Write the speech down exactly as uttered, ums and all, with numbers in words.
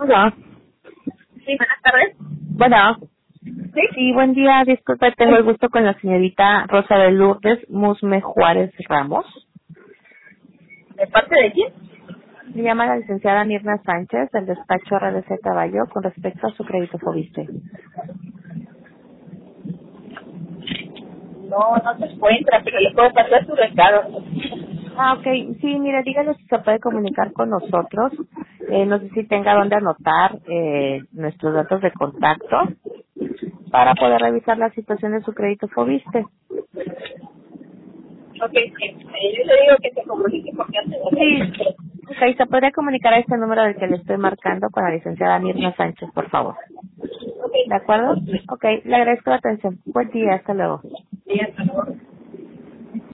Bueno, Sí, buenas tardes. bueno. Sí. Sí, buen día. Disculpa, tengo el gusto con la señorita Rosa de Lourdes Musme Juárez Ramos. ¿De parte de quién? Le llama la licenciada Mirna Sánchez del despacho R D C Caballo con respecto a su crédito Fobiste. No, no se encuentra, pero le puedo pasar su recado. Ah, ok. Sí, mire, dígale si se puede comunicar con nosotros. Eh, no sé si tenga dónde anotar eh, nuestros datos de contacto para poder revisar la situación de su crédito Fobiste. Ok, sí. Eh, yo le digo que se comunique porque hace Sí. Ok, se podría comunicar a este número del que le estoy marcando con la licenciada Mirna Sánchez, por favor. Ok. ¿De acuerdo? Ok, le agradezco la atención. Buen día, hasta luego. Sí, hasta luego.